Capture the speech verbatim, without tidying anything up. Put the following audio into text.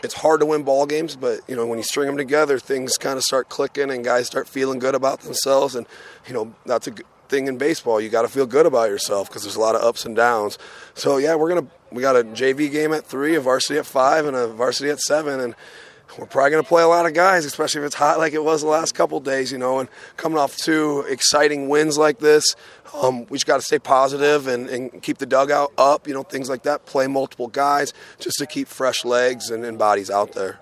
it's hard to win ball games, but, you know, when you string them together, things kind of start clicking and guys start feeling good about themselves. And, you know, that's a good thing in baseball. You got to feel good about yourself because there's a lot of ups and downs. So, yeah, we're going to we got a J V game at three, a varsity at five, and a varsity at seven. And we're probably going to play a lot of guys, especially if it's hot like it was the last couple of days, you know. And coming off two exciting wins like this, um, we just got to stay positive and, and keep the dugout up, you know, things like that. Play multiple guys just to keep fresh legs and, and bodies out there.